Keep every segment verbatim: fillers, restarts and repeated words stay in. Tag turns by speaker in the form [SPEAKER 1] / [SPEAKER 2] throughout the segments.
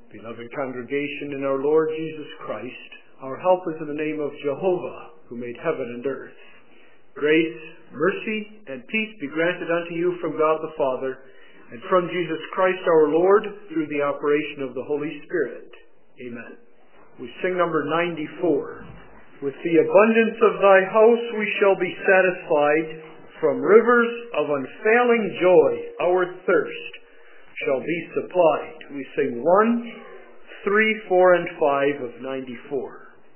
[SPEAKER 1] Beloved congregation in our Lord Jesus Christ, our help is in the name of Jehovah, who made heaven and earth. Grace, mercy, and peace be granted unto you from God the Father, and from Jesus Christ our Lord, through the operation of the Holy Spirit. Amen. We sing number ninety-four. With the abundance of thy house we shall be satisfied. From rivers of unfailing joy our thirst shall be supplied. We sing one, three, four, and five of ninety-four.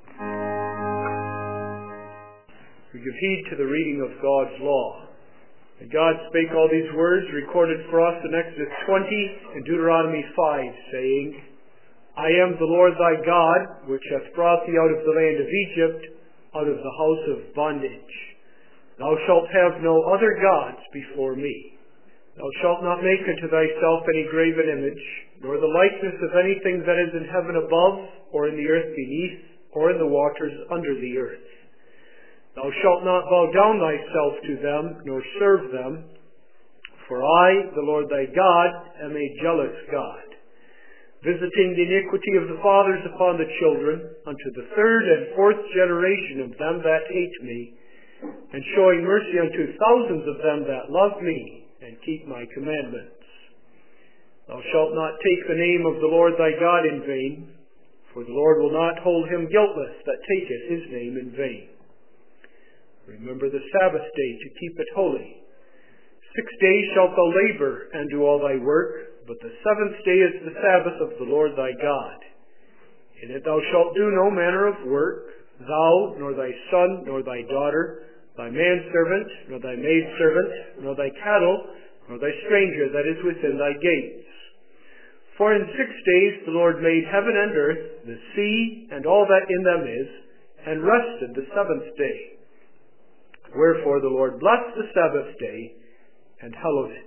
[SPEAKER 1] We give heed to the reading of God's law. And God spake all these words recorded for us in Exodus twenty and Deuteronomy five, saying, I am the Lord thy God, which hath brought thee out of the land of Egypt, out of the house of bondage. Thou shalt have no other gods before me. Thou shalt not make unto thyself any graven image, nor the likeness of anything that is in heaven above, or in the earth beneath, or in the waters under the earth. Thou shalt not bow down thyself to them, nor serve them. For I, the Lord thy God, am a jealous God, visiting the iniquity of the fathers upon the children, unto the third and fourth generation of them that hate me, and showing mercy unto thousands of them that love me, and keep my commandments. Thou shalt not take the name of the Lord thy God in vain, for the Lord will not hold him guiltless that taketh his name in vain. Remember the Sabbath day to keep it holy. Six days shalt thou labor and do all thy work, but the seventh day is the Sabbath of the Lord thy God. In it thou shalt do no manner of work, thou, nor thy son, nor thy daughter, thy manservant, nor thy maidservant, nor thy cattle, nor thy stranger that is within thy gates. For in six days the Lord made heaven and earth, the sea, and all that in them is, and rested the seventh day. Wherefore the Lord blessed the Sabbath day, and hallowed it.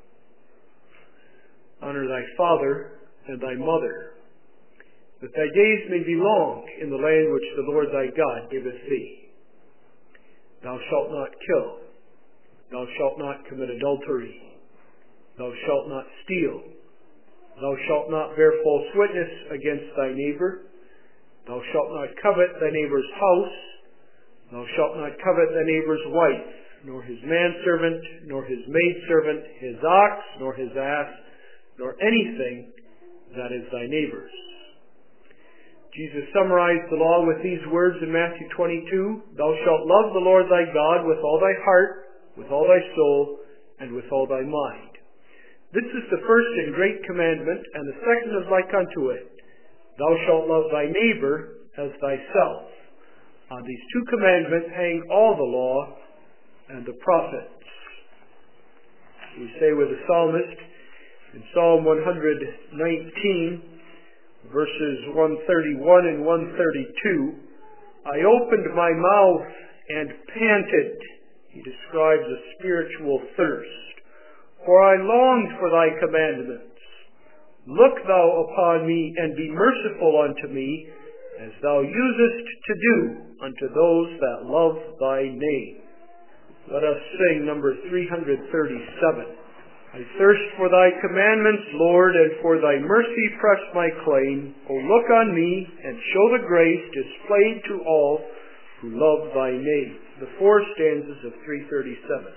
[SPEAKER 1] Honor thy father and thy mother, that thy days may be long in the land which the Lord thy God giveth thee. Thou shalt not kill. Thou shalt not commit adultery. Thou shalt not steal. Thou shalt not bear false witness against thy neighbor. Thou shalt not covet thy neighbor's house. Thou shalt not covet thy neighbor's wife, nor his manservant, nor his maidservant, his ox, nor his ass, nor anything that is thy neighbor's. Jesus summarized the law with these words in Matthew twenty-two, Thou shalt love the Lord thy God with all thy heart, with all thy soul, and with all thy mind. This is the first and great commandment, and the second is like unto it. Thou shalt love thy neighbor as thyself. On these two commandments hang all the law and the prophets. We say with the psalmist in Psalm one nineteen, verses one thirty-one and one thirty-two, I opened my mouth and panted. He describes a spiritual thirst. For I longed for thy commandments. Look thou upon me and be merciful unto me, as thou usest to do unto those that love thy name. Let us sing number three thirty-seven. I thirst for thy commandments, Lord, and for thy mercy press my claim. O look on me, and show the grace displayed to all who love thy name. The four stanzas of three thirty-seven.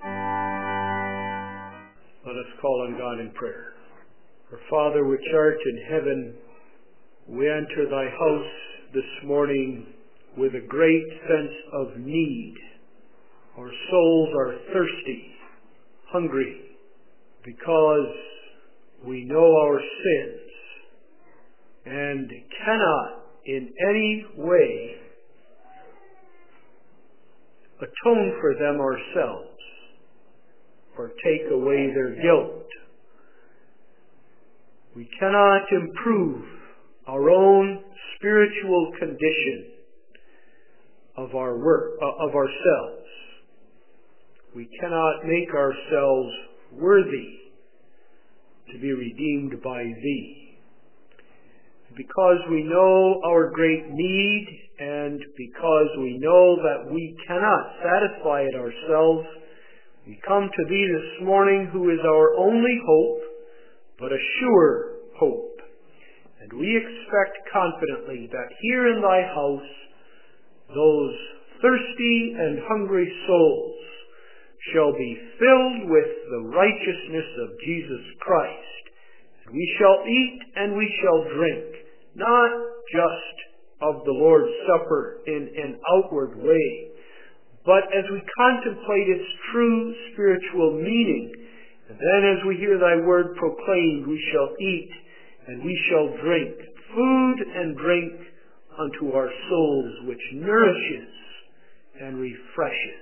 [SPEAKER 1] Let us call on God in prayer. Our Father which art in heaven, we enter thy house this morning with a great sense of need. Our souls are thirsty, hungry, because we know our sins and cannot in any way atone for them ourselves or take away their guilt. We cannot improve our own spiritual condition of our work, uh, of ourselves. We cannot make ourselves worthy to be redeemed by thee. Because we know our great need, and because we know that we cannot satisfy it ourselves, we come to thee this morning, who is our only hope, but a sure hope. And expect confidently that here in thy house those thirsty and hungry souls shall be filled with the righteousness of Jesus Christ. And we shall eat and we shall drink, not just of the Lord's Supper in an outward way, but as we contemplate its true spiritual meaning. And then as we hear thy word proclaimed, we shall eat and we shall drink food and drink unto our souls, which nourishes and refreshes.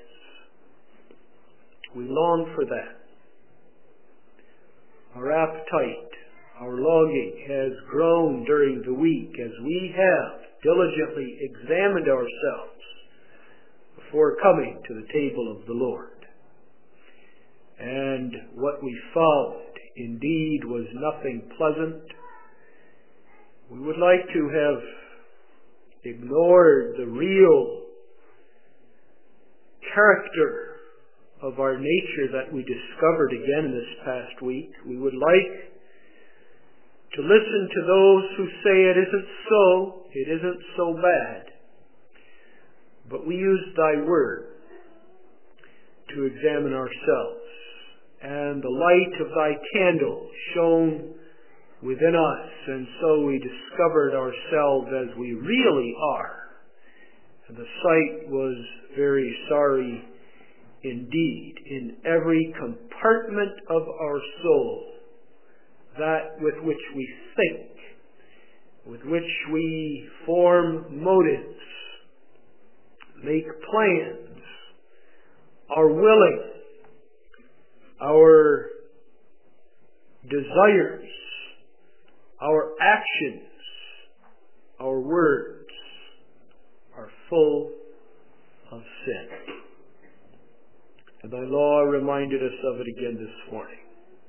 [SPEAKER 1] We long for that. Our appetite, our longing has grown during the week as we have diligently examined ourselves before coming to the table of the Lord. And what we found indeed was nothing pleasant. We would like to have ignored the real character of our nature that we discovered again this past week. We would like to listen to those who say it isn't so, it isn't so bad. But we use thy word to examine ourselves, and the light of thy candle shone within us, and so we discovered ourselves as we really are. And the sight was very sorry indeed. In every compartment of our soul, that with which we think, with which we form motives, make plans, are willing, our desires, our actions, our words are full of sin. And thy law reminded us of it again this morning.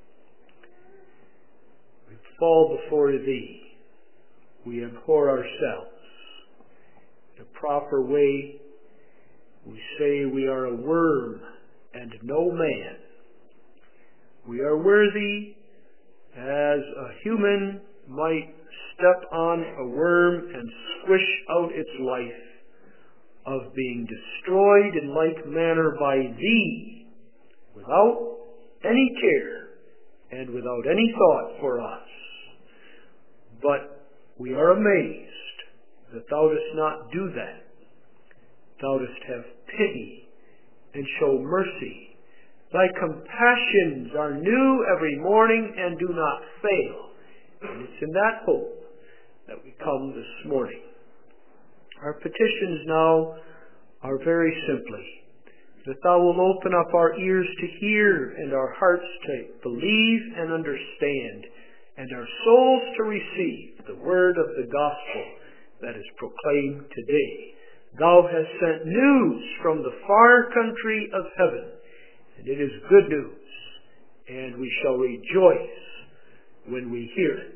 [SPEAKER 1] We fall before thee. We abhor ourselves. In a proper way, we say we are a worm and no man. We are worthy as a human might step on a worm and squish out its life, of being destroyed in like manner by thee, without any care and without any thought for us. But we are amazed that thou dost not do that. Thou dost have pity and show mercy. Thy compassions are new every morning and do not fail. And it's in that hope that we come this morning. Our petitions now are very simply that thou wilt open up our ears to hear and our hearts to believe and understand and our souls to receive the word of the gospel that is proclaimed today. Thou hast sent news from the far country of heaven, and it is good news, and we shall rejoice when we hear it.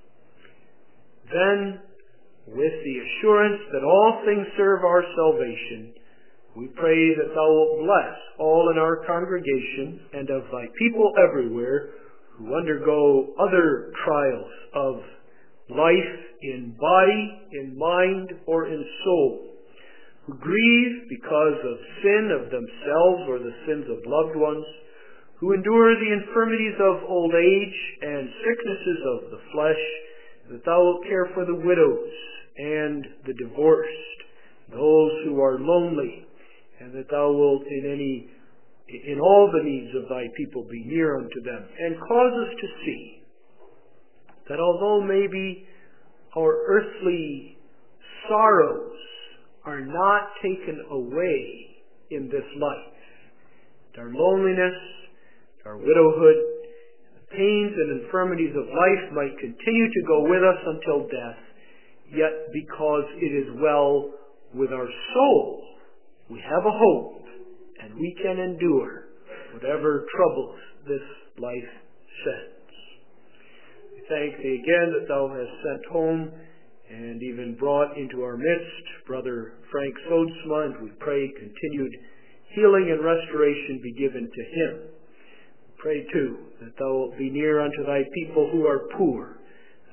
[SPEAKER 1] Then, with the assurance that all things serve our salvation, we pray that thou wilt bless all in our congregation and of thy people everywhere who undergo other trials of life in body, in mind, or in soul, who grieve because of sin of themselves or the sins of loved ones, who endure the infirmities of old age and sicknesses of the flesh, that thou wilt care for the widows and the divorced, those who are lonely, and that thou wilt in any, in all the needs of thy people be near unto them, and cause us to see that although maybe our earthly sorrows are not taken away in this life, our loneliness, our widowhood, the pains and infirmities of life might continue to go with us until death, yet because it is well with our soul, we have a hope, and we can endure whatever troubles this life sends. We thank thee again that thou hast sent home and even brought into our midst Brother Frank Sodsma, and we pray continued healing and restoration be given to him. We pray too that thou wilt be near unto thy people who are poor,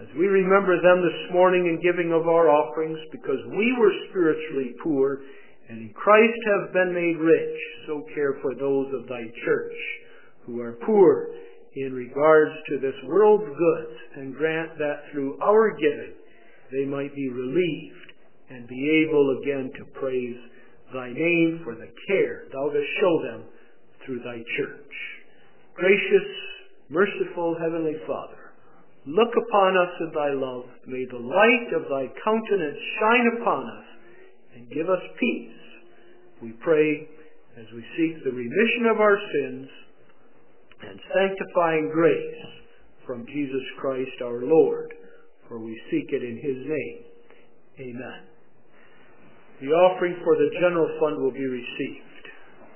[SPEAKER 1] As we remember them this morning in giving of our offerings, because we were spiritually poor, and in Christ have been made rich, so care for those of thy church who are poor in regards to this world's goods, and grant that through our giving they might be relieved and be able again to praise thy name for the care thou dost show them through thy church. Gracious, merciful Heavenly Father, look upon us in thy love. May the light of thy countenance shine upon us and give us peace. We pray as we seek the remission of our sins and sanctifying grace from Jesus Christ our Lord, for we seek it in his name. Amen. The offering for the general fund will be received.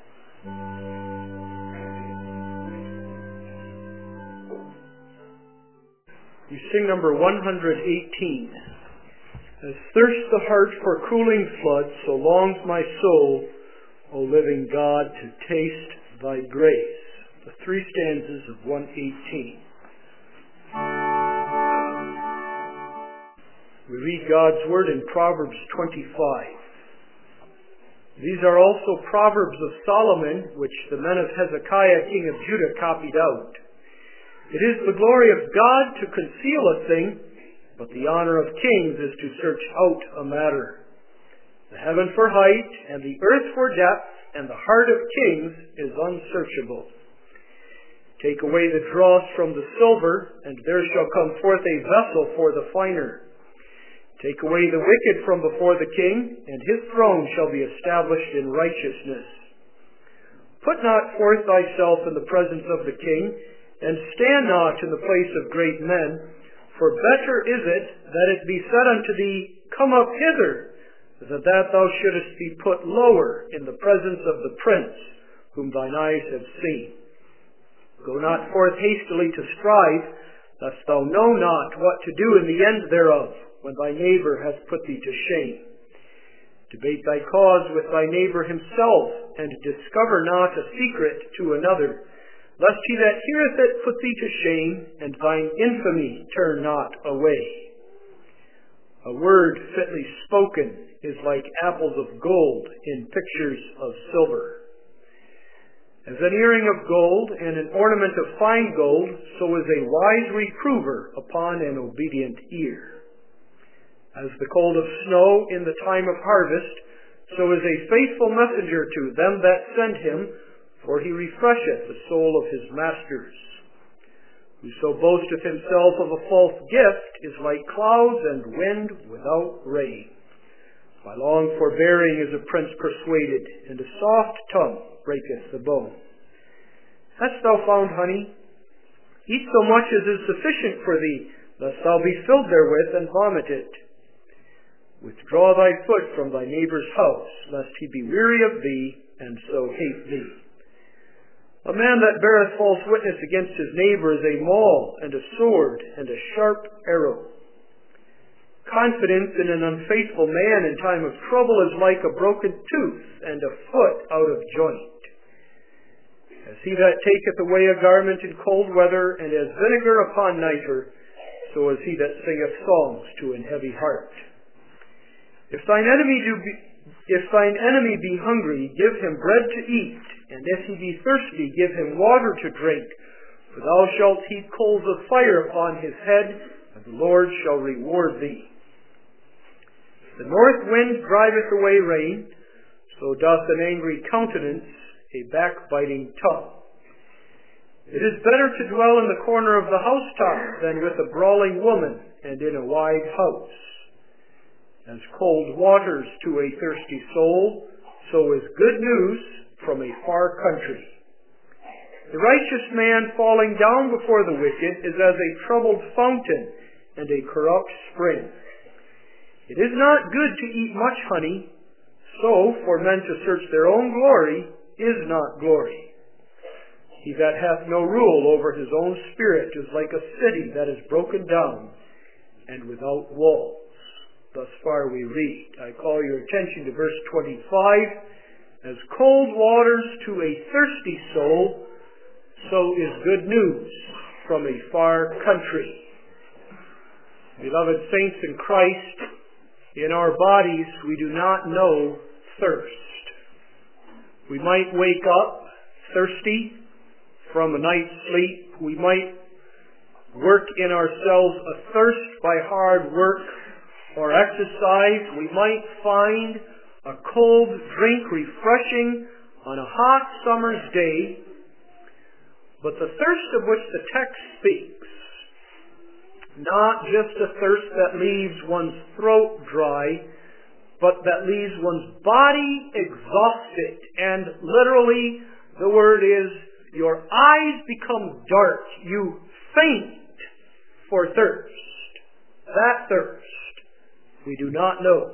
[SPEAKER 1] We sing number one hundred eighteen. As thirsts the heart for cooling floods, so longs my soul, O living God, to taste thy grace. The three stanzas of one eighteen. We read God's word in Proverbs twenty-five. These are also Proverbs of Solomon, which the men of Hezekiah, king of Judah, copied out. It is the glory of God to conceal a thing, but the honor of kings is to search out a matter. The heaven for height, and the earth for depth, and the heart of kings is unsearchable. Take away the dross from the silver, and there shall come forth a vessel for the finer. Take away the wicked from before the king, and his throne shall be established in righteousness. Put not forth thyself in the presence of the king, and stand not in the place of great men, for better is it that it be said unto thee, Come up hither, than that thou shouldest be put lower in the presence of the prince, whom thine eyes have seen. Go not forth hastily to strive, lest thou know not what to do in the end thereof, when thy neighbor hath put thee to shame. Debate thy cause with thy neighbor himself, and discover not a secret to another, lest he that heareth it put thee to shame, and thine infamy turn not away. A word fitly spoken is like apples of gold in pictures of silver. As an earring of gold and an ornament of fine gold, so is a wise reprover upon an obedient ear. As the cold of snow in the time of harvest, so is a faithful messenger to them that send him, for he refresheth the soul of his masters. Whoso boasteth himself of a false gift is like clouds and wind without rain. By long forbearing is a prince persuaded, and a soft tongue breaketh the bone. Hast thou found honey? Eat so much as is sufficient for thee, lest thou be filled therewith and vomit it. Withdraw thy foot from thy neighbor's house, lest he be weary of thee, and so hate thee. A man that beareth false witness against his neighbor is a maul, and a sword, and a sharp arrow. Confidence in an unfaithful man in time of trouble is like a broken tooth, and a foot out of joint. As he that taketh away a garment in cold weather, and as vinegar upon nitre, so is he that singeth songs to an heavy heart. If thine enemy do be, if thine enemy be hungry, give him bread to eat, and if he be thirsty, give him water to drink. For thou shalt heap coals of fire upon his head, and the Lord shall reward thee. The north wind driveth away rain, so doth an angry countenance a backbiting tongue. It is better to dwell in the corner of the housetop than with a brawling woman and in a wide house. As cold waters to a thirsty soul, so is good news from a far country. The righteous man falling down before the wicked is as a troubled fountain and a corrupt spring. It is not good to eat much honey, so for men to search their own glory is not glory. He that hath no rule over his own spirit is like a city that is broken down and without walls. Thus far we read. I call your attention to verse twenty-five. As cold waters to a thirsty soul, so is good news from a far country. Beloved saints in Christ, in our bodies we do not know thirst. We might wake up thirsty from a night's sleep. We might work in ourselves a thirst by hard work or exercise. We might find a cold drink refreshing on a hot summer's day. But the thirst of which the text speaks, not just a thirst that leaves one's throat dry, but that leaves one's body exhausted. And literally, the word is, your eyes become dark. You faint for thirst. That thirst we do not know.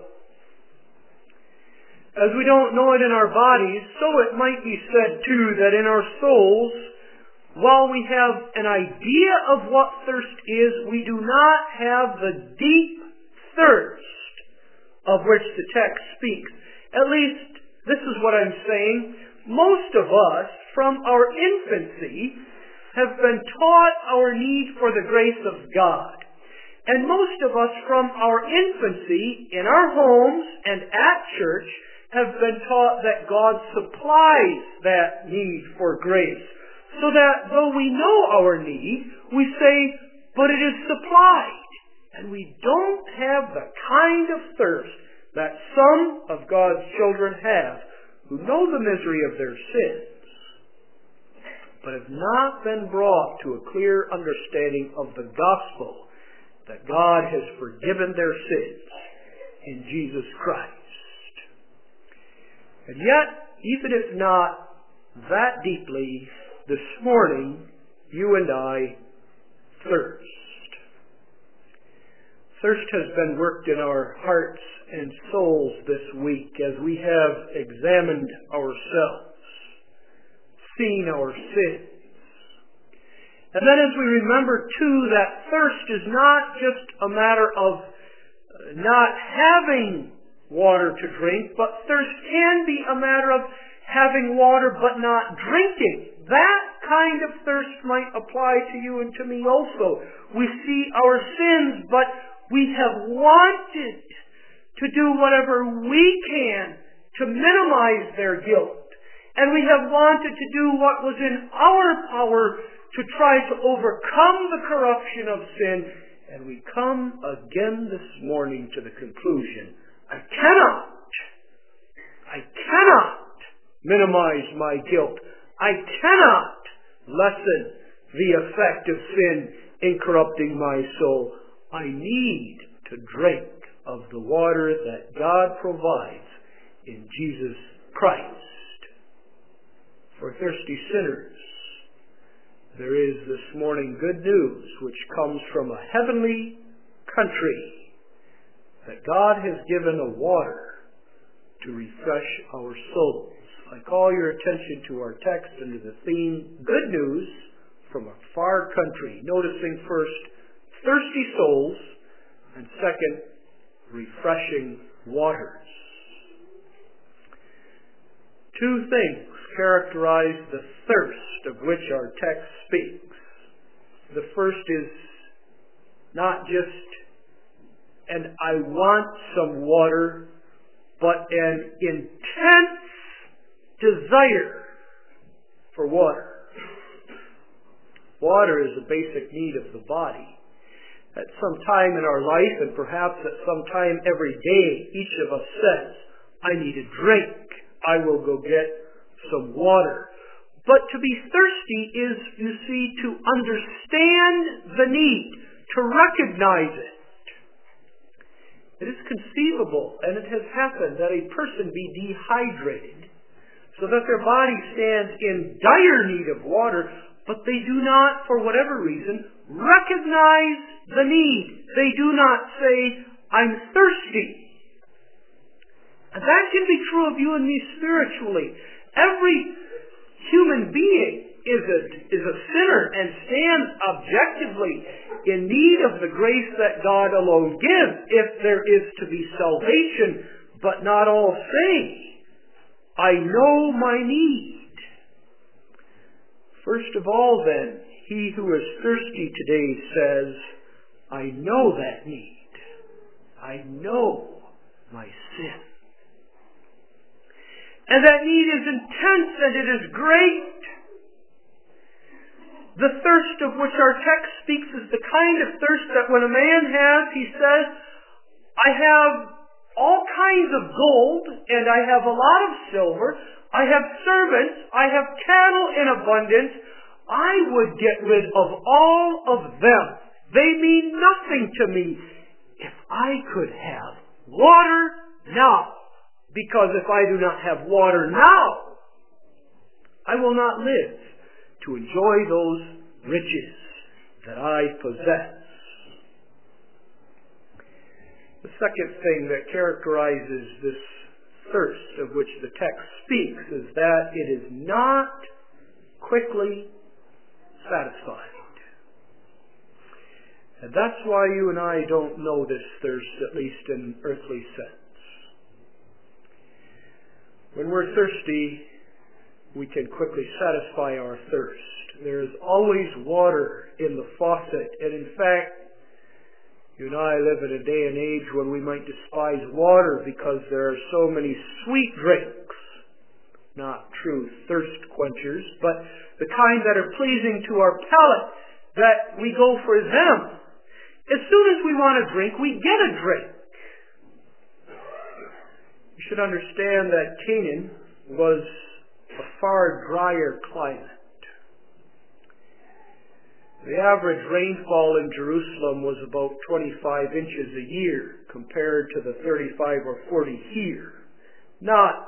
[SPEAKER 1] As we don't know it in our bodies, so it might be said too that in our souls, while we have an idea of what thirst is, we do not have the deep thirst of which the text speaks. At least, this is what I'm saying. Most of us, from our infancy, have been taught our need for the grace of God. And most of us, from our infancy, in our homes and at church, have been taught that God supplies that need for grace. So that though we know our need, we say, but it is supplied. And we don't have the kind of thirst that some of God's children have who know the misery of their sins, but have not been brought to a clear understanding of the gospel that God has forgiven their sins in Jesus Christ. And yet, even if not that deeply, this morning, you and I thirst. Thirst has been worked in our hearts and souls this week as we have examined ourselves, seen our sins. And then as we remember, too, that thirst is not just a matter of not having water to drink, but thirst can be a matter of having water but not drinking. That kind of thirst might apply to you and to me also. We see our sins, but we have wanted to do whatever we can to minimize their guilt. And we have wanted to do what was in our power to try to overcome the corruption of sin. And we come again this morning to the conclusion, I cannot, I cannot minimize my guilt. I cannot lessen the effect of sin in corrupting my soul. I need to drink of the water that God provides in Jesus Christ. For thirsty sinners, there is this morning good news which comes from a heavenly country, that God has given a water to refresh our souls. I call your attention to our text under the theme, Good News from a Far Country. Noticing first, thirsty souls, and second, refreshing waters. Two things characterize the thirst of which our text speaks. The first is not just an I want some water, but an intense desire for water. Water is a basic need of the body. At some time in our life, and perhaps at some time every day, each of us says, I need a drink. I will go get some water. But to be thirsty is, you see, to understand the need, to recognize it. It is conceivable, and it has happened, that a person be dehydrated so that their body stands in dire need of water, but they do not, for whatever reason, recognize the need. They do not say, I'm thirsty. And that can be true of you and me spiritually. Every human being is a, is a sinner and stands objectively in need of the grace that God alone gives, if there is to be salvation. But not all say, I know my need. First of all, then, he who is thirsty today says, I know that need. I know my sin. And that need is intense and it is great. The thirst of which our text speaks is the kind of thirst that when a man has, he says, I have all kinds of gold, and I have a lot of silver, I have servants, I have cattle in abundance, I would get rid of all of them. They mean nothing to me if I could have water now. Because if I do not have water now, I will not live to enjoy those riches that I possess. The second thing that characterizes this thirst of which the text speaks is that it is not quickly satisfied. And that's why you and I don't know this thirst, at least in earthly sense. When we're thirsty, we can quickly satisfy our thirst. There is always water in the faucet. And in fact, you and I live in a day and age when we might despise water because there are so many sweet drinks. Not true thirst quenchers, but the kind that are pleasing to our palate, that we go for them. As soon as we want a drink, we get a drink. You should understand that Canaan was a far drier climate. The average rainfall in Jerusalem was about twenty-five inches a year compared to the thirty-five or forty here. Not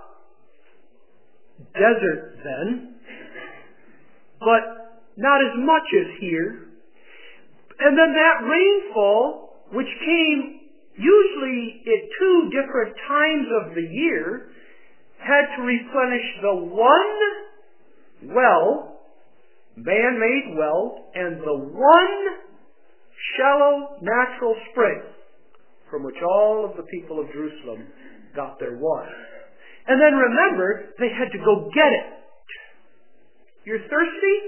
[SPEAKER 1] desert then, but not as much as here. And then that rainfall, which came usually at two different times of the year, had to replenish the one well, man-made well, and the one shallow natural spring from which all of the people of Jerusalem got their water. And then remember, they had to go get it. You're thirsty?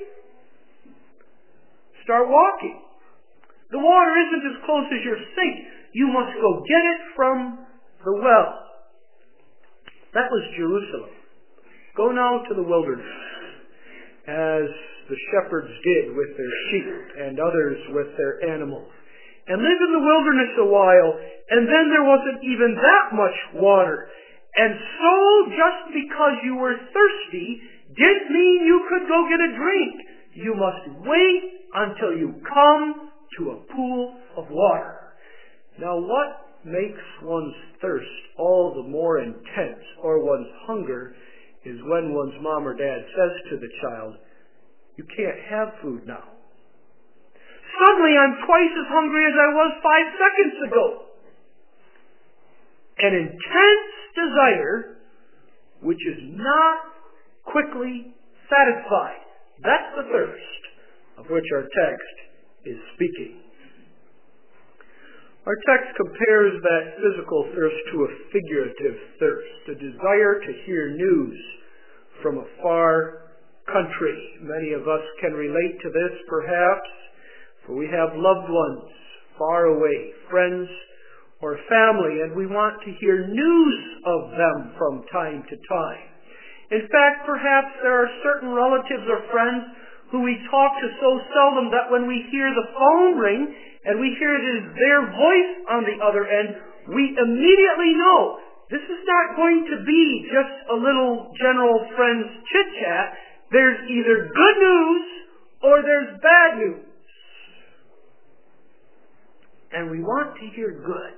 [SPEAKER 1] Start walking. The water isn't as close as your sink. You must go get it from the well. That was Jerusalem. Go now to the wilderness, as the shepherds did with their sheep and others with their animals, and live in the wilderness a while, and then there wasn't even that much water. And so just because you were thirsty didn't mean you could go get a drink. You must wait until you come to a pool of water. Now what makes one's thirst all the more intense, or one's hunger, is when one's mom or dad says to the child, you can't have food now. Suddenly I'm twice as hungry as I was five seconds ago. An intense desire which is not quickly satisfied. That's the thirst of which our text is speaking. Our text compares that physical thirst to a figurative thirst, a desire to hear news from a far country. Many of us can relate to this, perhaps, for we have loved ones far away, friends or family, and we want to hear news of them from time to time. In fact, perhaps there are certain relatives or friends who we talk to so seldom that when we hear the phone ring and we hear it is their voice on the other end, we immediately know this is not going to be just a little general friends chit-chat. There's either good news or there's bad news. And we want to hear good.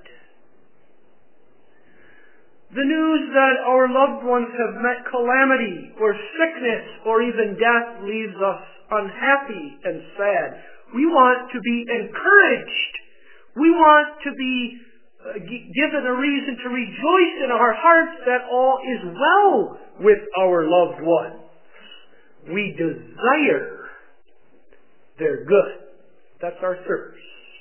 [SPEAKER 1] The news that our loved ones have met calamity or sickness or even death leaves us unhappy and sad. We want to be encouraged. We want to be uh, g- given a reason to rejoice in our hearts that all is well with our loved ones. We desire their good. That's our thirst.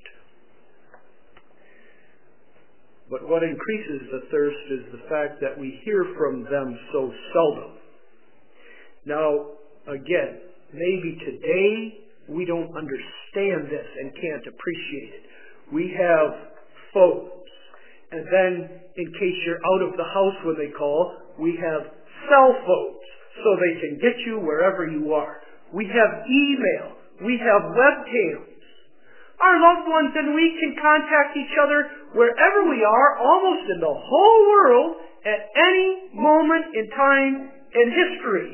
[SPEAKER 1] But what increases the thirst is the fact that we hear from them so seldom. Now, again, maybe today we don't understand this and can't appreciate it. we have phones. And then, in case you're out of the house when they call, we have cell phones so they can get you wherever you are. We have email. We have webcams. Our loved ones and we can contact each other wherever we are, almost in the whole world, at any moment in time in history.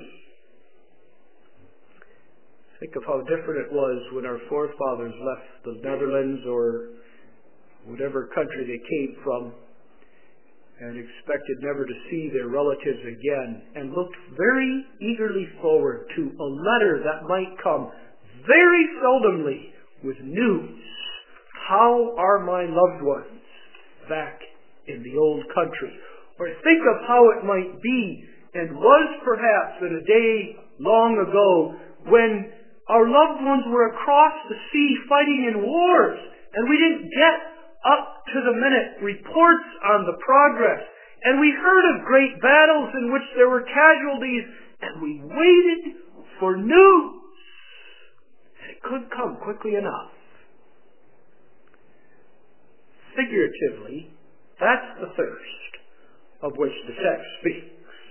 [SPEAKER 1] Think of how different it was when our forefathers left the Netherlands or whatever country they came from and expected never to see their relatives again and looked very eagerly forward to a letter that might come very seldomly with news. How are my loved ones back in the old country? Or think of how it might be and was perhaps in a day long ago when our loved ones were across the sea fighting in wars and we didn't get up to the minute reports on the progress, and we heard of great battles in which there were casualties, and we waited for news. And it could come quickly enough. Figuratively, that's the thirst of which the text speaks.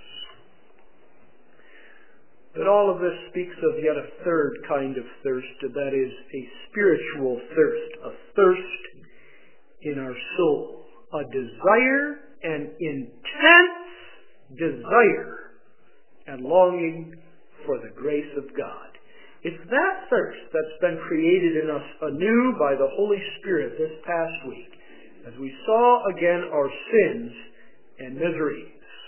[SPEAKER 1] But all of this speaks of yet a third kind of thirst, and that is a spiritual thirst, a thirst in our soul, a desire, an intense desire and longing for the grace of God. It's that thirst that's been created in us anew by the Holy Spirit this past week as we saw again our sins and miseries.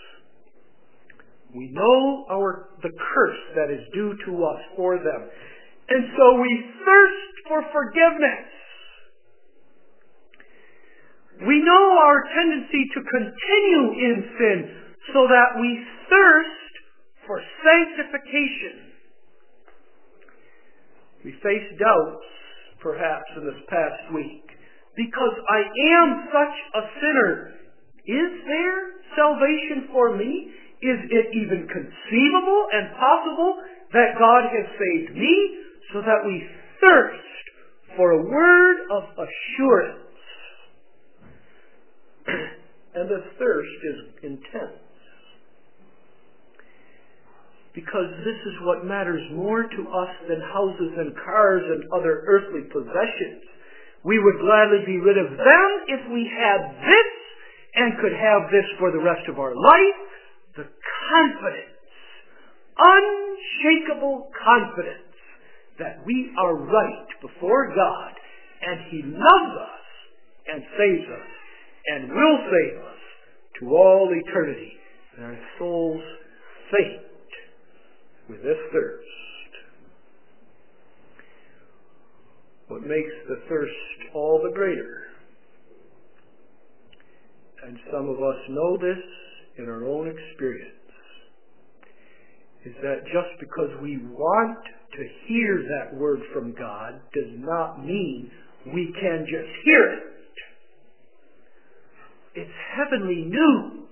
[SPEAKER 1] We know our the curse that is due to us for them. And so we thirst for forgiveness. We know our tendency to continue in sin so that we thirst for sanctification. We face doubts, perhaps, in this past week. Because I am such a sinner, is there salvation for me? Is it even conceivable and possible that God has saved me? So that we thirst for a word of assurance. And the thirst is intense. Because this is what matters more to us than houses and cars and other earthly possessions. We would gladly be rid of them if we had this and could have this for the rest of our life. The confidence, unshakable confidence that we are right before God and He loves us and saves us and will save us to all eternity. And our souls faint with this thirst. What makes the thirst all the greater, and some of us know this in our own experience, is that just because we want to hear that word from God does not mean we can just hear it. It's heavenly news.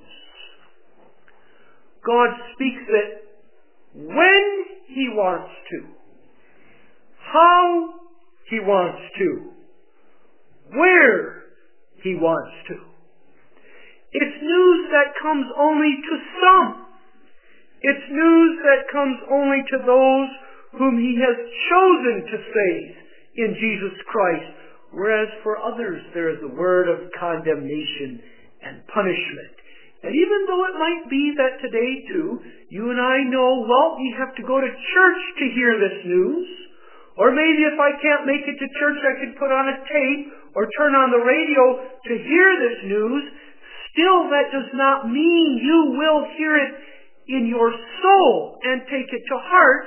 [SPEAKER 1] God speaks it when He wants to, how He wants to, where He wants to. It's news that comes only to some. It's news that comes only to those whom He has chosen to save in Jesus Christ, whereas for others there is a word of condemnation and punishment. And even though it might be that today too, you and I know, well, we have to go to church to hear this news. Or maybe if I can't make it to church, I could put on a tape or turn on the radio to hear this news. Still, that does not mean you will hear it in your soul and take it to heart,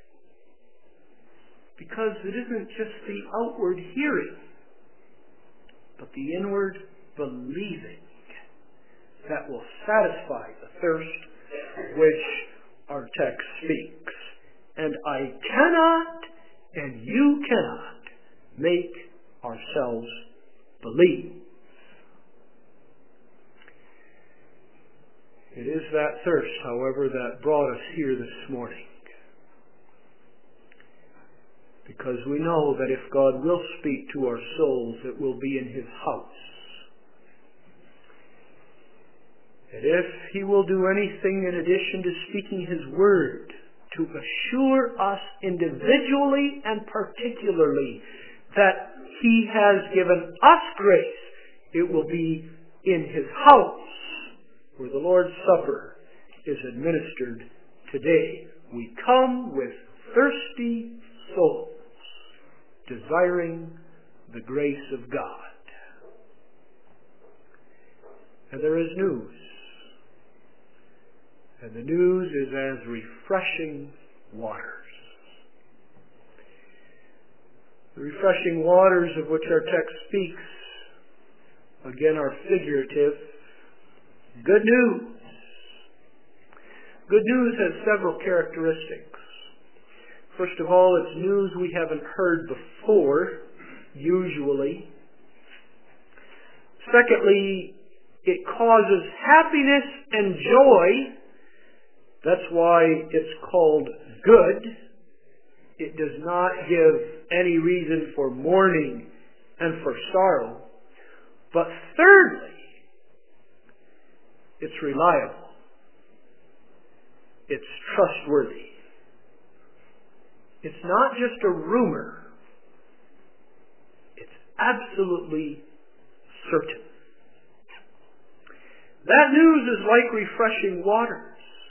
[SPEAKER 1] because it isn't just the outward hearing, but the inward believing that will satisfy the thirst which our text speaks. And I cannot, and you cannot, make ourselves believe. It is that thirst, however, that brought us here this morning. because we know that if God will speak to our souls, it will be in His house. And if He will do anything in addition to speaking His word to assure us individually and particularly that He has given us grace, it will be in His house where the Lord's Supper is administered today. We come with thirsty souls, desiring the grace of God. And there is news. And the news is as refreshing waters. The refreshing waters of which our text speaks, again, are figurative. Good news. Good news has several characteristics. First of all, it's news we haven't heard before, usually. Secondly, it causes happiness and joy. That's why it's called good. It does not give any reason for mourning and for sorrow. But thirdly, it's reliable. It's trustworthy. It's not just a rumor. It's absolutely certain. That news is like refreshing waters.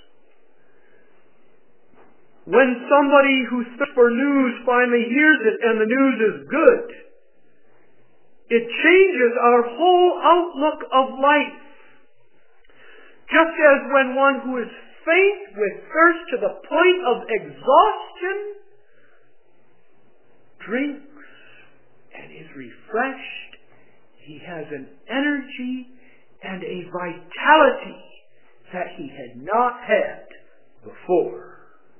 [SPEAKER 1] When somebody who thirsts for news finally hears it and the news is good, it changes our whole outlook of life. Just as when one who is faint with thirst to the point of exhaustion drinks and is refreshed, he has an energy and a vitality that he had not had before.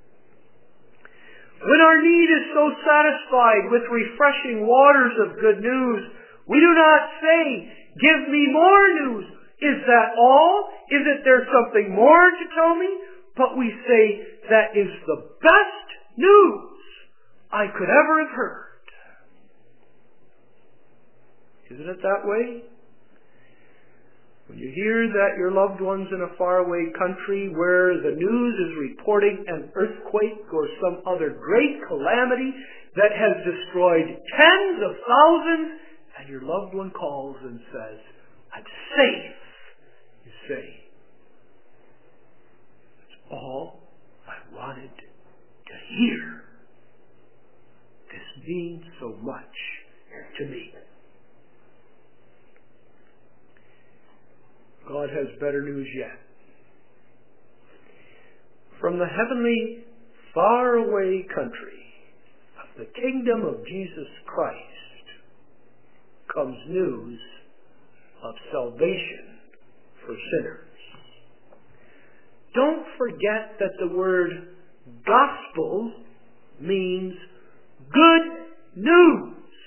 [SPEAKER 1] When our need is so satisfied with refreshing waters of good news, we do not say, "Give me more news." Is that all? Is it there something more to tell me? But we say, that is the best news I could ever have heard. Isn't it that way? When you hear that your loved one's in a faraway country where the news is reporting an earthquake or some other great calamity that has destroyed tens of thousands, and your loved one calls and says, "I'm safe," you say, "That's all I wanted to hear. This means so much to me." God has better news yet. From the heavenly, faraway country of the kingdom of Jesus Christ comes news of salvation for sinners. Don't forget that the word gospel means good news.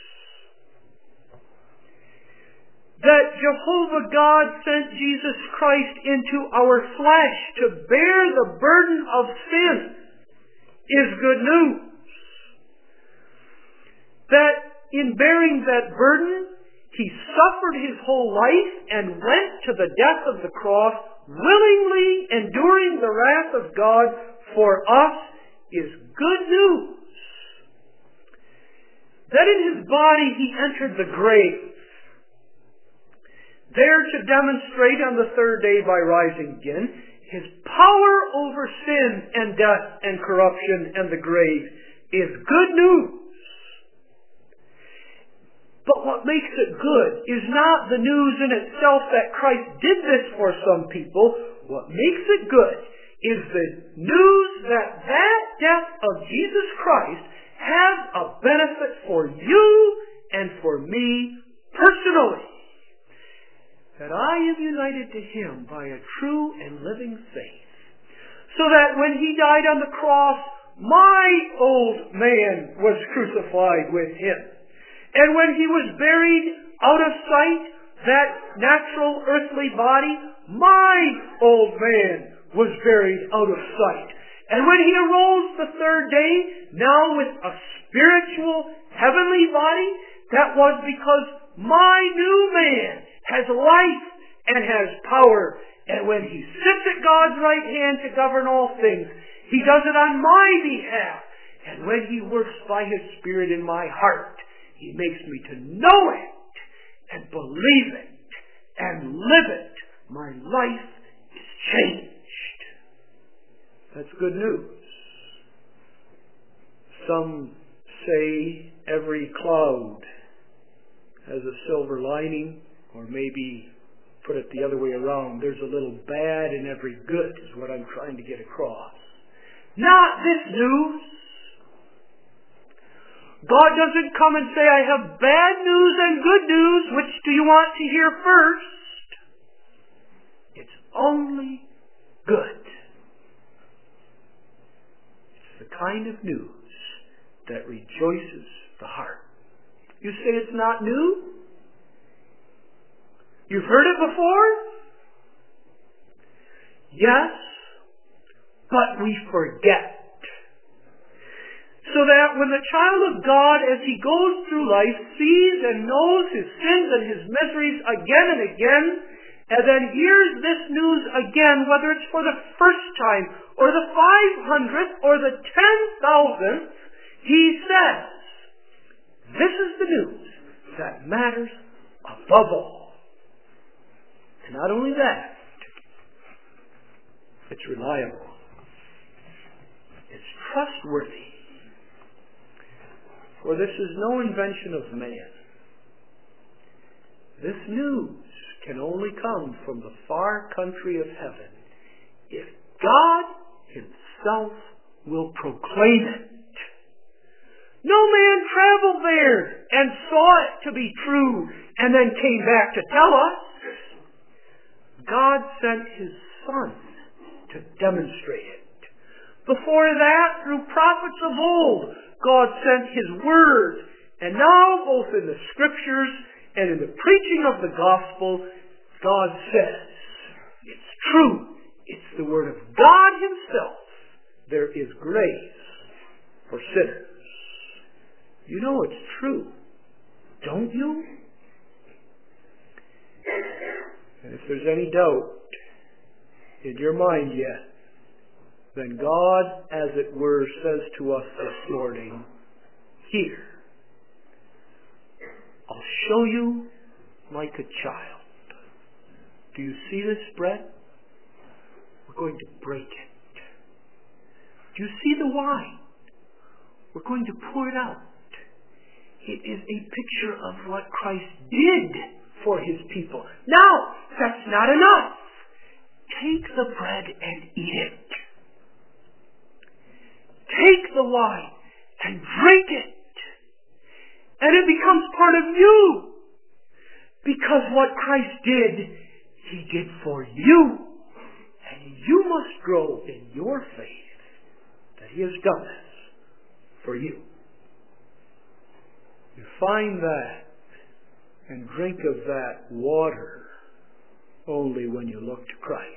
[SPEAKER 1] That Jehovah God sent Jesus Christ into our flesh to bear the burden of sin is good news. That in bearing that burden, He suffered His whole life and went to the death of the cross, willingly enduring the wrath of God for us, is good news. That in His body He entered the grave, there to demonstrate on the third day by rising again His power over sin and death and corruption and the grave is good news. But what makes it good is not the news in itself that Christ did this for some people. What makes it good is the news that that death of Jesus Christ has a benefit for you and for me personally. That I am united to Him by a true and living faith. So that when He died on the cross, my old man was crucified with Him. And when He was buried out of sight, that natural earthly body, my old man was buried out of sight. And when he arose the third day, now with a spiritual, heavenly body, that was because my new man has life and has power. And when he sits at God's right hand to govern all things, he does it on my behalf. And when he works by his Spirit in my heart, he makes me to know it and believe it and live it. My life is changed. That's good news. Some say every cloud has a silver lining, or maybe put it the other way around, there's a little bad in every good, is what I'm trying to get across. Not this news. God doesn't come and say, I have bad news and good news. Which do you want to hear first? It's only good. It's the kind of news that rejoices the heart. You say it's not new? You've heard it before? Yes, but we forget. So that when the child of God, as he goes through life, sees and knows his sins and his miseries again and again, and then hears this news again, whether it's for the first time, or the five hundredth, or the ten thousandth, he says, this is the news that matters above all. And not only that, it's reliable. It's trustworthy. For this is no invention of man. This news can only come from the far country of heaven if God himself will proclaim it. No man traveled there and saw it to be true and then came back to tell us. God sent his Son to demonstrate it. Before that, through prophets of old, God sent his Word. And now, both in the Scriptures and in the preaching of the Gospel, God says, it's true. It's the Word of God himself. There is grace for sinners. You know it's true, don't you? And if there's any doubt in your mind yet, then God, as it were, says to us this morning, here, I'll show you like a child. Do you see this bread? We're going to break it. Do you see the wine? We're going to pour it out. It is a picture of what Christ did for his people. Now, that's not enough. Take the bread and eat it. Take the wine and drink it. And it becomes part of you. Because what Christ did, he did for you. And you must grow in your faith that he has done this for you. You find that and drink of that water only when you look to Christ.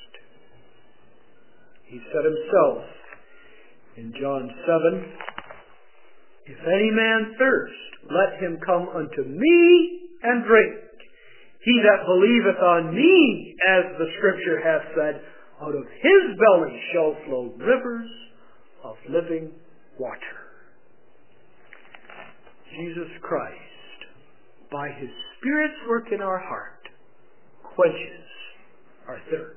[SPEAKER 1] He said himself in John seven, if any man thirst, let him come unto me and drink. He that believeth on me, as the Scripture hath said, out of his belly shall flow rivers of living water. Jesus Christ, by his Spirit's work in our heart, quenches our thirst.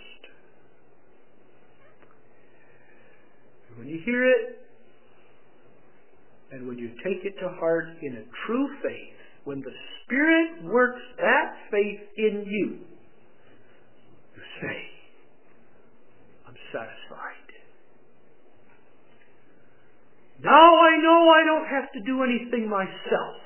[SPEAKER 1] When you hear it, and when you take it to heart in a true faith, when the Spirit works that faith in you, you say, I'm satisfied. Now I know I don't have to do anything myself.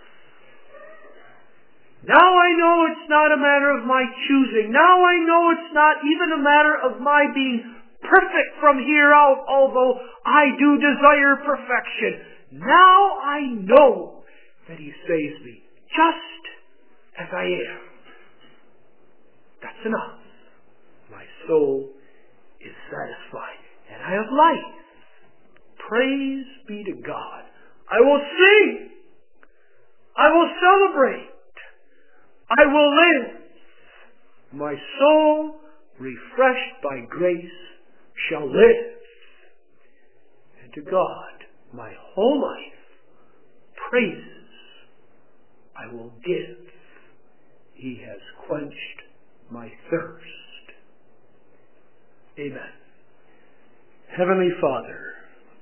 [SPEAKER 1] Now I know it's not a matter of my choosing. Now I know it's not even a matter of my being perfect from here out, although I do desire perfection. Now I know that he saves me just as I am. That's enough. My soul is satisfied. And I have life. Praise be to God. I will sing. I will celebrate. I will live. My soul, refreshed by grace, shall live. And to God, my whole life, praises I will give. He has quenched my thirst. Amen. Heavenly Father,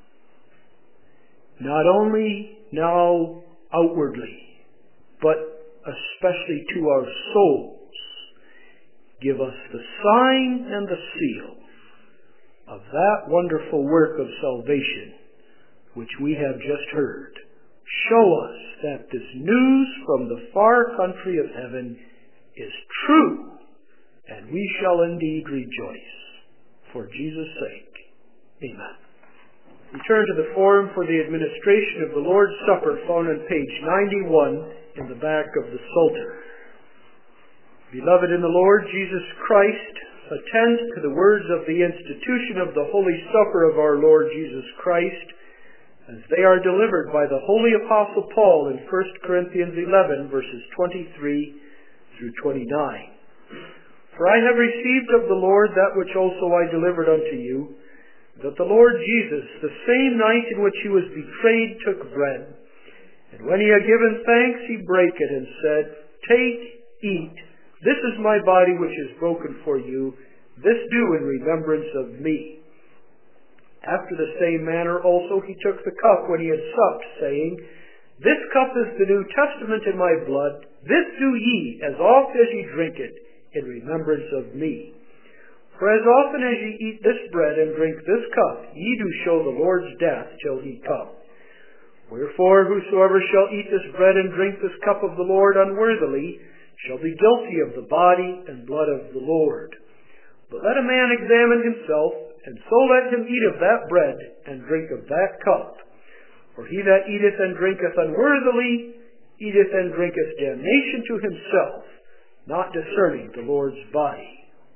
[SPEAKER 1] not only now outwardly, but especially to our souls, give us the sign and the seal of that wonderful work of salvation which we have just heard. Show us that this news from the far country of heaven is true, and we shall indeed rejoice. For Jesus' sake. Amen. We turn to the form for the administration of the Lord's Supper, found on page ninety-one in the back of the Psalter. Beloved in the Lord Jesus Christ, attend to the words of the institution of the Holy Supper of our Lord Jesus Christ, as they are delivered by the Holy Apostle Paul in First Corinthians eleven, verses twenty-three through twenty-nine. For I have received of the Lord that which also I delivered unto you, that the Lord Jesus, the same night in which he was betrayed, took bread, and when he had given thanks, he brake it, and said, Take, eat, this is my body which is broken for you, this do in remembrance of me. After the same manner also he took the cup when he had supped, saying, This cup is the New Testament in my blood, this do ye, as oft as ye drink it, in remembrance of me. For as often as ye eat this bread and drink this cup, ye do show the Lord's death till he come. Wherefore whosoever shall eat this bread and drink this cup of the Lord unworthily shall be guilty of the body and blood of the Lord. But let a man examine himself, and so let him eat of that bread and drink of that cup. For he that eateth and drinketh unworthily eateth and drinketh damnation to himself, not discerning the Lord's body.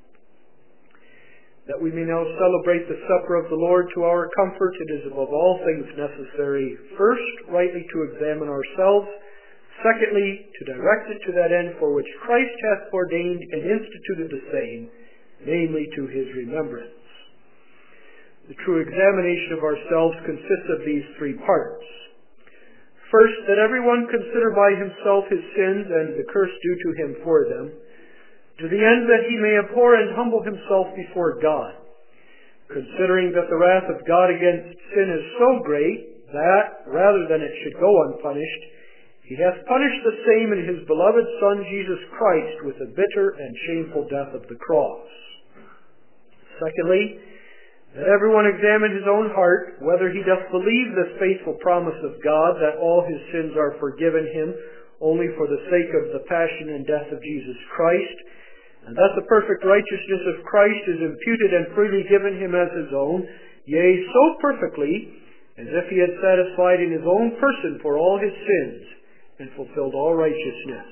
[SPEAKER 1] That we may now celebrate the supper of the Lord to our comfort, it is above all things necessary, first, rightly to examine ourselves, secondly, to direct it to that end for which Christ hath ordained and instituted the same, namely to his remembrance. The true examination of ourselves consists of these three parts. First, that everyone consider by himself his sins and the curse due to him for them, to the end that he may abhor and humble himself before God, considering that the wrath of God against sin is so great that, rather than it should go unpunished, he hath punished the same in his beloved Son Jesus Christ with the bitter and shameful death of the cross. Secondly, that everyone examine his own heart, whether he doth believe this faithful promise of God, that all his sins are forgiven him only for the sake of the passion and death of Jesus Christ, and that the perfect righteousness of Christ is imputed and freely given him as his own, yea, so perfectly, as if he had satisfied in his own person for all his sins, and fulfilled all righteousness.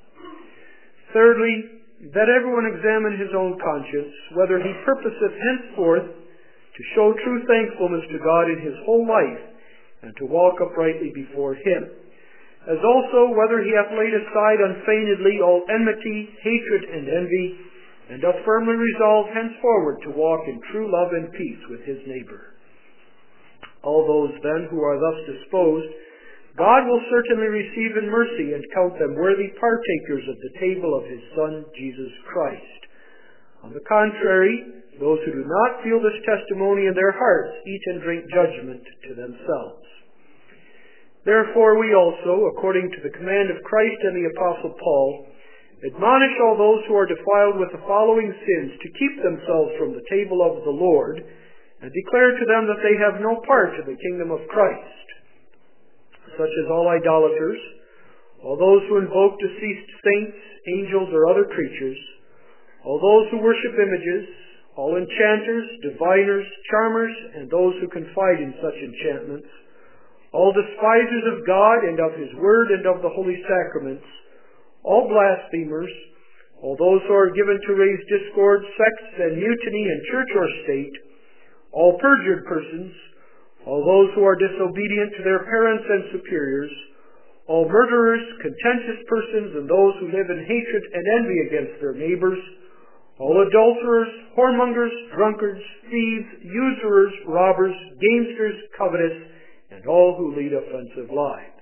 [SPEAKER 1] Thirdly, that everyone examine his own conscience, whether he purposeth henceforth to show true thankfulness to God in his whole life, and to walk uprightly before him, as also whether he hath laid aside unfeignedly all enmity, hatred, and envy, and doth firmly resolve henceforward to walk in true love and peace with his neighbor. All those then who are thus disposed, God will certainly receive in mercy and count them worthy partakers of the table of his Son, Jesus Christ. On the contrary, those who do not feel this testimony in their hearts eat and drink judgment to themselves. Therefore we also, according to the command of Christ and the Apostle Paul, admonish all those who are defiled with the following sins to keep themselves from the table of the Lord, and declare to them that they have no part in the kingdom of Christ, such as all idolaters, all those who invoke deceased saints, angels, or other creatures, all those who worship images, all enchanters, diviners, charmers, and those who confide in such enchantments, all despisers of God and of his word and of the holy sacraments, all blasphemers, all those who are given to raise discord, sects, and mutiny in church or state, all perjured persons, all those who are disobedient to their parents and superiors, all murderers, contentious persons, and those who live in hatred and envy against their neighbors, all adulterers, whoremongers, drunkards, thieves, usurers, robbers, gamesters, covetous, and all who lead offensive lives.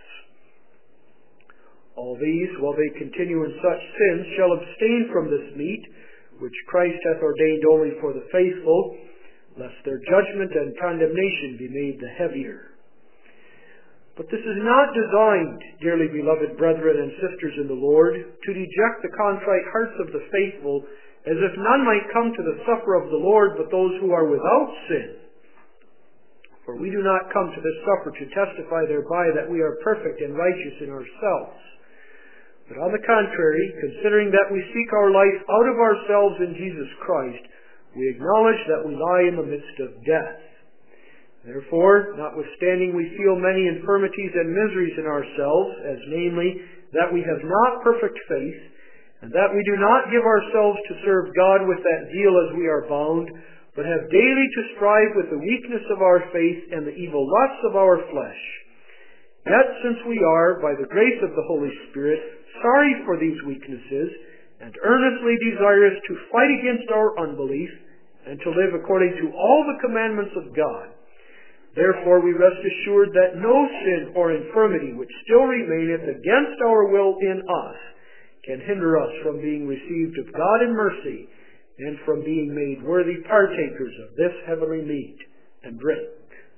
[SPEAKER 1] All these, while they continue in such sins, shall abstain from this meat, which Christ hath ordained only for the faithful, lest their judgment and condemnation be made the heavier. But this is not designed, dearly beloved brethren and sisters in the Lord, to deject the contrite hearts of the faithful, as if none might come to the supper of the Lord but those who are without sin. For we do not come to this supper to testify thereby that we are perfect and righteous in ourselves. But on the contrary, considering that we seek our life out of ourselves in Jesus Christ, we acknowledge that we lie in the midst of death. Therefore, notwithstanding we feel many infirmities and miseries in ourselves, as namely, that we have not perfect faith, and that we do not give ourselves to serve God with that zeal as we are bound, but have daily to strive with the weakness of our faith and the evil lusts of our flesh. Yet, since we are, by the grace of the Holy Spirit, sorry for these weaknesses, and earnestly desirous to fight against our unbelief, and to live according to all the commandments of God, therefore we rest assured that no sin or infirmity which still remaineth against our will in us can hinder us from being received of God in mercy, and from being made worthy partakers of this heavenly meat and drink.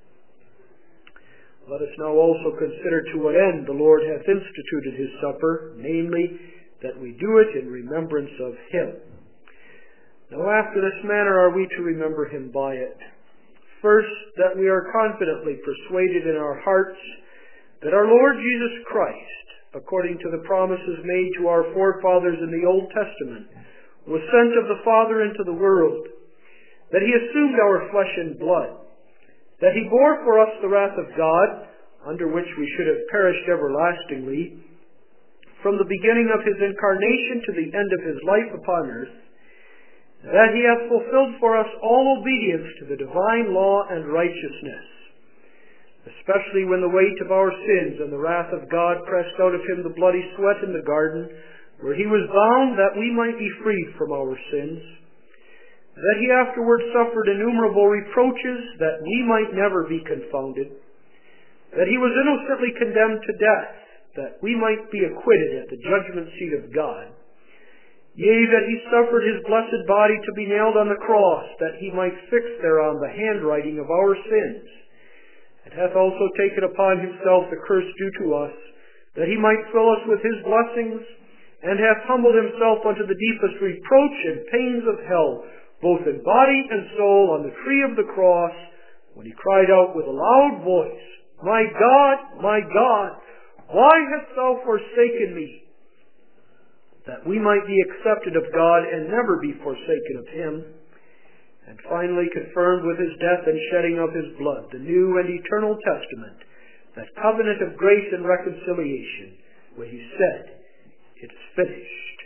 [SPEAKER 1] Let us now also consider to what end the Lord hath instituted his supper, namely, that we do it in remembrance of him. Now after this manner are we to remember him by it. First, that we are confidently persuaded in our hearts that our Lord Jesus Christ, according to the promises made to our forefathers in the Old Testament, was sent of the Father into the world, that he assumed our flesh and blood, that he bore for us the wrath of God, under which we should have perished everlastingly, from the beginning of his incarnation to the end of his life upon earth, that he hath fulfilled for us all obedience to the divine law and righteousness, especially when the weight of our sins and the wrath of God pressed out of him the bloody sweat in the garden, where he was bound that we might be freed from our sins, that he afterward suffered innumerable reproaches that we might never be confounded, that he was innocently condemned to death, that we might be acquitted at the judgment seat of God, yea, that he suffered his blessed body to be nailed on the cross, that he might fix thereon the handwriting of our sins, and hath also taken upon himself the curse due to us, that he might fill us with his blessings, and hath humbled himself unto the deepest reproach and pains of hell, both in body and soul, on the tree of the cross, when he cried out with a loud voice, My God, my God, why hast thou forsaken me? That we might be accepted of God and never be forsaken of him, and finally confirmed with his death and shedding of his blood, the new and eternal testament, that covenant of grace and reconciliation, where he said, It is finished.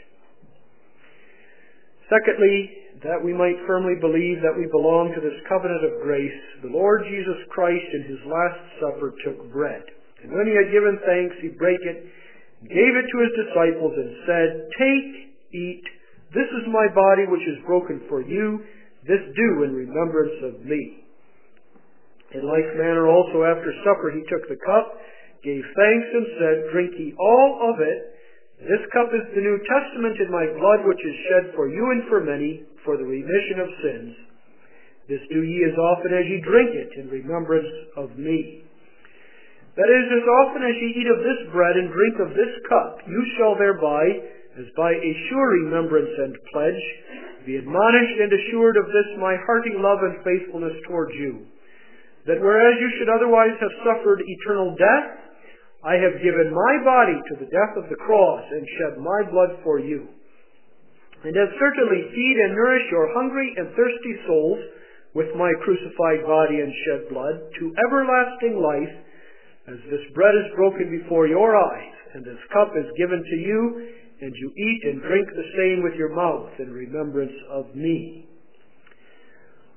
[SPEAKER 1] Secondly, that we might firmly believe that we belong to this covenant of grace, the Lord Jesus Christ in his last supper took bread, and when he had given thanks, he brake it, gave it to his disciples, and said, Take, eat, this is my body which is broken for you, this do in remembrance of me. In like manner also after supper he took the cup, gave thanks, and said, Drink ye all of it, this cup is the New Testament in my blood which is shed for you and for many, for the remission of sins. This do ye as often as ye drink it in remembrance of me. That is, as often as ye eat of this bread and drink of this cup, you shall thereby, as by a sure remembrance and pledge, be admonished and assured of this my hearty love and faithfulness towards you, that whereas you should otherwise have suffered eternal death, I have given my body to the death of the cross and shed my blood for you, and have certainly feed and nourish your hungry and thirsty souls with my crucified body and shed blood to everlasting life, as this bread is broken before your eyes, and this cup is given to you, and you eat and drink the same with your mouth in remembrance of me.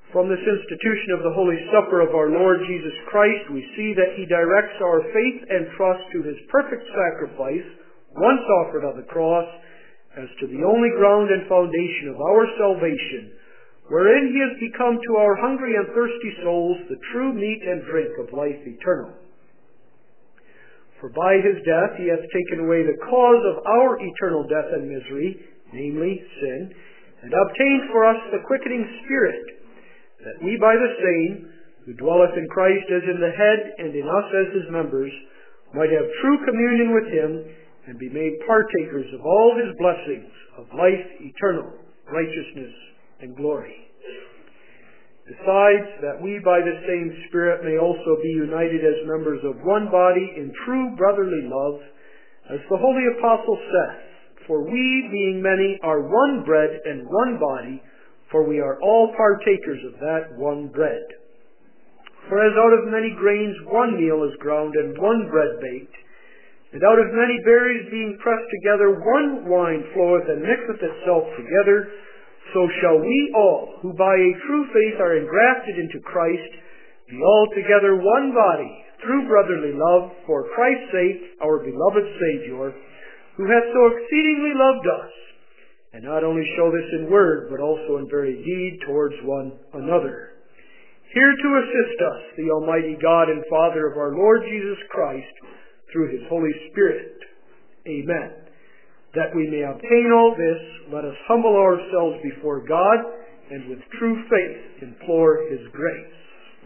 [SPEAKER 1] From this institution of the Holy Supper of our Lord Jesus Christ, we see that He directs our faith and trust to His perfect sacrifice, once offered on the cross, as to the only ground and foundation of our salvation, wherein He has become to our hungry and thirsty souls the true meat and drink of life eternal. For by His death He hath taken away the cause of our eternal death and misery, namely sin, and obtained for us the quickening Spirit, that we by the same, who dwelleth in Christ as in the head, and in us as His members, might have true communion with Him, and be made partakers of all His blessings of life eternal, righteousness, and glory. Besides, that we by the same Spirit may also be united as members of one body in true brotherly love, as the Holy Apostle saith, For we, being many, are one bread and one body, for we are all partakers of that one bread. For as out of many grains one meal is ground and one bread baked, and out of many berries being pressed together one wine floweth and mixeth itself together, so shall we all, who by a true faith are engrafted into Christ, be altogether one body, through brotherly love, for Christ's sake, our beloved Savior, who hath so exceedingly loved us, and not only show this in word, but also in very deed towards one another. Here to assist us, the Almighty God and Father of our Lord Jesus Christ, through His Holy Spirit. Amen. That we may obtain all this, let us humble ourselves before God, and with true faith implore His grace.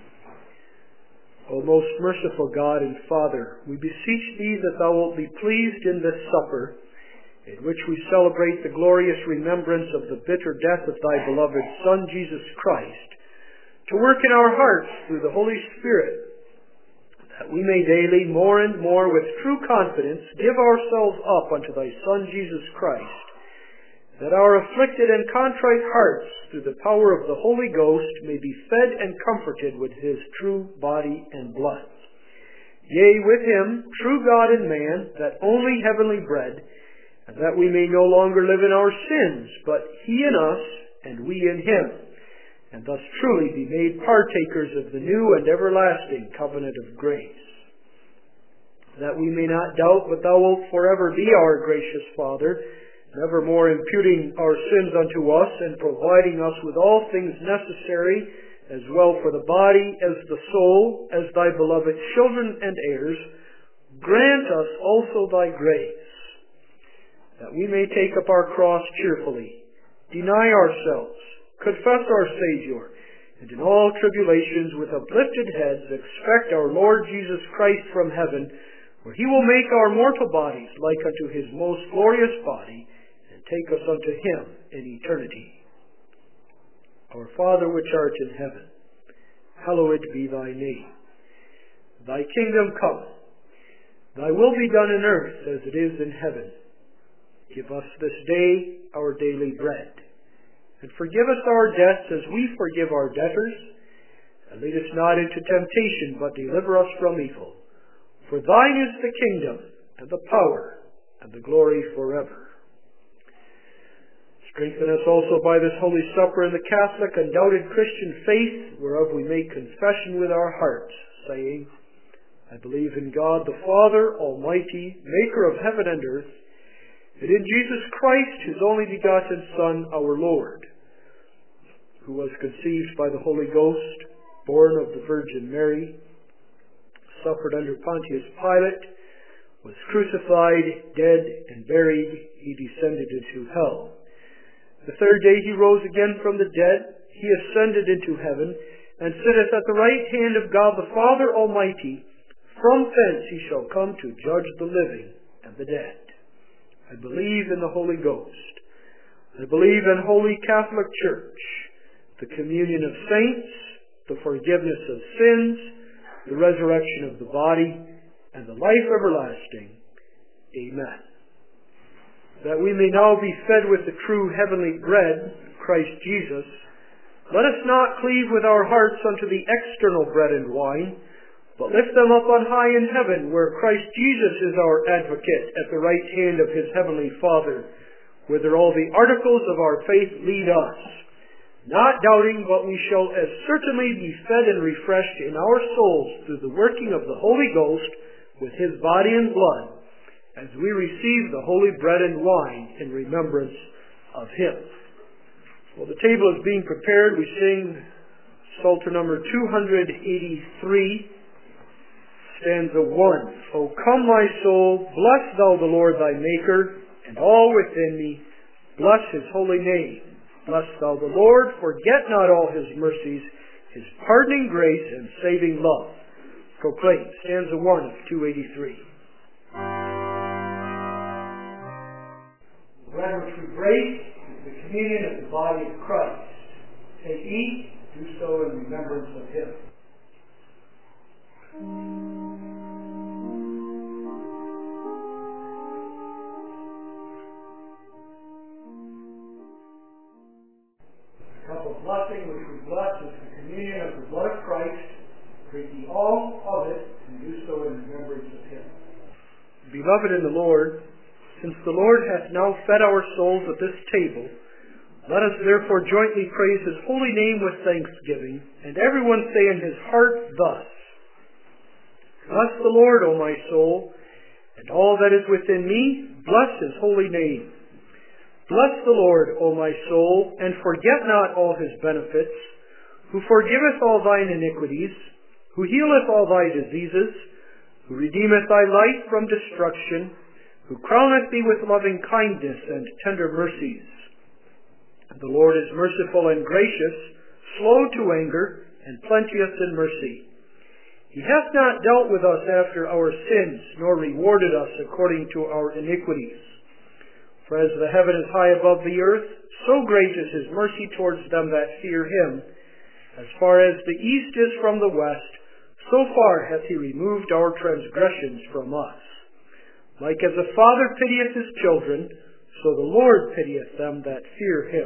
[SPEAKER 1] O most merciful God and Father, we beseech Thee that Thou wilt be pleased in this supper, in which we celebrate the glorious remembrance of the bitter death of Thy beloved Son, Jesus Christ, to work in our hearts through the Holy Spirit, that we may daily, more and more, with true confidence, give ourselves up unto Thy Son, Jesus Christ, that our afflicted and contrite hearts, through the power of the Holy Ghost, may be fed and comforted with His true body and blood. Yea, with Him, true God and man, that only heavenly bread, and that we may no longer live in our sins, but He in us, and we in Him, and thus truly be made partakers of the new and everlasting covenant of grace. That we may not doubt, but Thou wilt forever be our gracious Father, nevermore imputing our sins unto us, and providing us with all things necessary, as well for the body as the soul, as Thy beloved children and heirs, grant us also Thy grace, that we may take up our cross cheerfully, deny ourselves, confess our Savior, and in all tribulations with uplifted heads expect our Lord Jesus Christ from heaven, where He will make our mortal bodies like unto His most glorious body, and take us unto Him in eternity. Our Father which art in heaven, hallowed be Thy name. Thy kingdom come. Thy will be done in earth as it is in heaven. Give us this day our daily bread, and forgive us our debts as we forgive our debtors. And lead us not into temptation, but deliver us from evil. For Thine is the kingdom, and the power, and the glory forever. Strengthen us also by this Holy Supper in the Catholic undoubted Christian faith, whereof we make confession with our hearts, saying, I believe in God the Father, Almighty, maker of heaven and earth, and in Jesus Christ, His only begotten Son, our Lord, who was conceived by the Holy Ghost, born of the Virgin Mary, suffered under Pontius Pilate, was crucified, dead, and buried. He descended into hell. The third day He rose again from the dead. He ascended into heaven, and sitteth at the right hand of God the Father Almighty. From thence He shall come to judge the living and the dead. I believe in the Holy Ghost. I believe in Holy Catholic Church, the communion of saints, the forgiveness of sins, the resurrection of the body, and the life everlasting. Amen. That we may now be fed with the true heavenly bread, Christ Jesus, let us not cleave with our hearts unto the external bread and wine, but lift them up on high in heaven, where Christ Jesus is our advocate at the right hand of His heavenly Father, whither all the articles of our faith lead us, not doubting, but we shall as certainly be fed and refreshed in our souls through the working of the Holy Ghost with his body and blood, as we receive the holy bread and wine in remembrance of him. While the table is being prepared, we sing Psalter number two eighty-three, stanza one. O come, my soul, bless thou the Lord thy Maker, and all within me, bless his holy name. Bless thou the Lord, forget not all his mercies, his pardoning grace and saving love. Proclaim, stanza one of two eighty-three. The bread which we break is the communion of the body of Christ. Take, eat, do so in remembrance of him. The cup of blessing which we bless is the communion of the blood of Christ. Drink ye all of it, and do so in remembrance of him. Beloved in the Lord, since the Lord hath now fed our souls at this table, let us therefore jointly praise his holy name with thanksgiving, and everyone say in his heart thus: Bless the Lord, O my soul, and all that is within me, bless his holy name. Bless the Lord, O my soul, and forget not all his benefits, who forgiveth all thine iniquities, who healeth all thy diseases, who redeemeth thy life from destruction, who crowneth thee with loving kindness and tender mercies. The Lord is merciful and gracious, slow to anger, and plenteous in mercy. He hath not dealt with us after our sins, nor rewarded us according to our iniquities. For as the heaven is high above the earth, so great is his mercy towards them that fear him. As far as the east is from the west, so far hath he removed our transgressions from us. Like as a father pitieth his children, so the Lord pitieth them that fear him.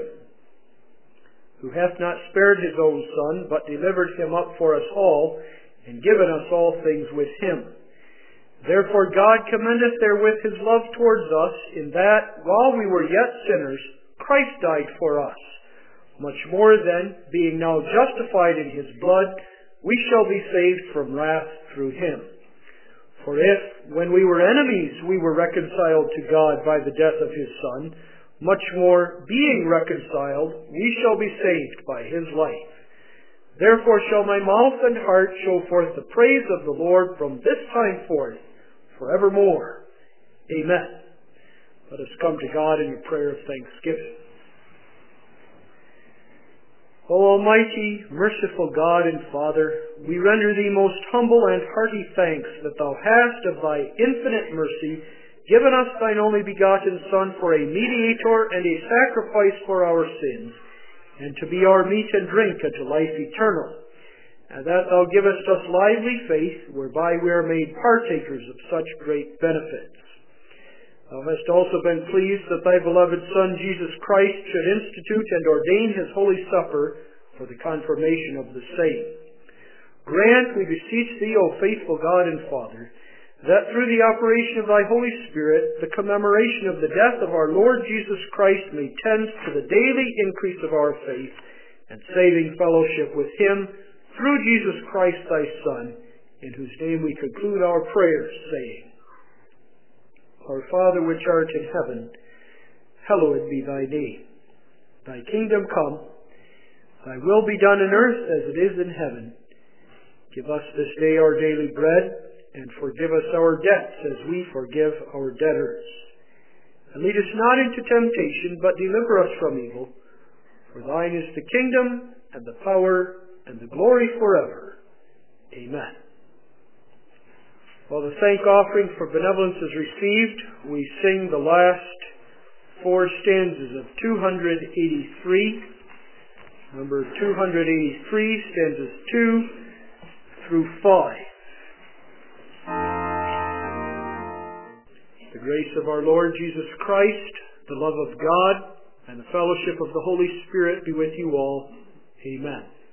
[SPEAKER 1] Who hath not spared his own Son, but delivered him up for us all, and given us all things with him. Therefore God commendeth therewith his love towards us, in that, while we were yet sinners, Christ died for us. Much more then, being now justified in his blood, we shall be saved from wrath through him. For if, when we were enemies, we were reconciled to God by the death of his Son, much more, being reconciled, we shall be saved by his life. Therefore shall my mouth and heart show forth the praise of the Lord from this time forth, forevermore. Amen. Let us come to God in a prayer of thanksgiving. O Almighty, merciful God and Father, we render thee most humble and hearty thanks that thou hast of thy infinite mercy given us thine only begotten Son for a mediator and a sacrifice for our sins, and to be our meat and drink unto life eternal, and that thou givest us lively faith, whereby we are made partakers of such great benefits. Thou hast also been pleased that thy beloved Son, Jesus Christ, should institute and ordain his holy supper for the confirmation of the same. Grant, we beseech thee, O faithful God and Father, that through the operation of thy Holy Spirit, the commemoration of the death of our Lord Jesus Christ may tend to the daily increase of our faith and saving fellowship with him, through Jesus Christ thy Son, in whose name we conclude our prayers, saying, Our Father which art in heaven, hallowed be thy name. Thy kingdom come, thy will be done in earth as it is in heaven. Give us this day our daily bread, and forgive us our debts as we forgive our debtors. And lead us not into temptation, but deliver us from evil. For thine is the kingdom, and the power, and the glory forever. Amen. While the thank offering for benevolence is received, we sing the last four stanzas of two eighty-three. Number two eighty-three, stanzas two through five. The grace of our Lord Jesus Christ, the love of God, and the fellowship of the Holy Spirit be with you all. Amen.